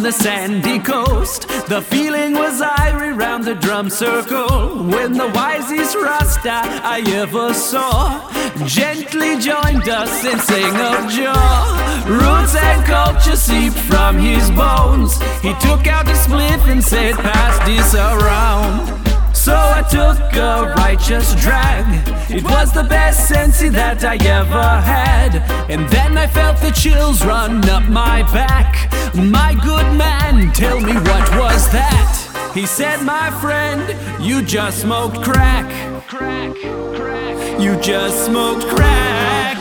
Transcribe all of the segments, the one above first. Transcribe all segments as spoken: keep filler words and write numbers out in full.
the sandy coast. The feeling was irie round the drum circle when the wisest Rasta I ever saw gently joined us and sang of joy. Roots and culture seeped from his bones. He took out his spliff and said, pass this around. So I took a righteous drag. It was the best sensei that I ever had. And then I felt the chills run up my back. My good man, tell me what was that? He said, my friend, you just smoked crack. Crack, crack. You just smoked crack.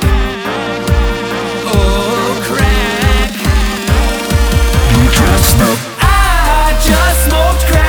Oh, crack. You just smoked. I just smoked crack.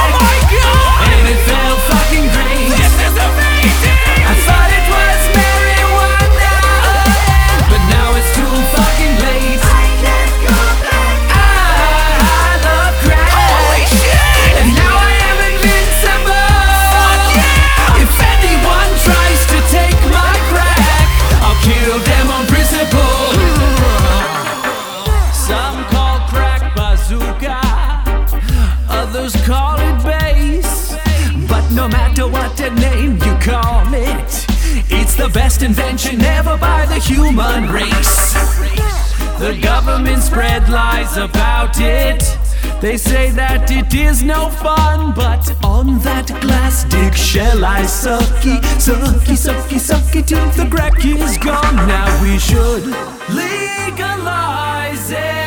Others call it bass, but no matter what the name you call it, it's the best invention ever by the human race. The government spread lies about it. They say that it is no fun, but on that glass dick shall I sucky, sucky, sucky, sucky till the crack is gone. Now we should legalize it.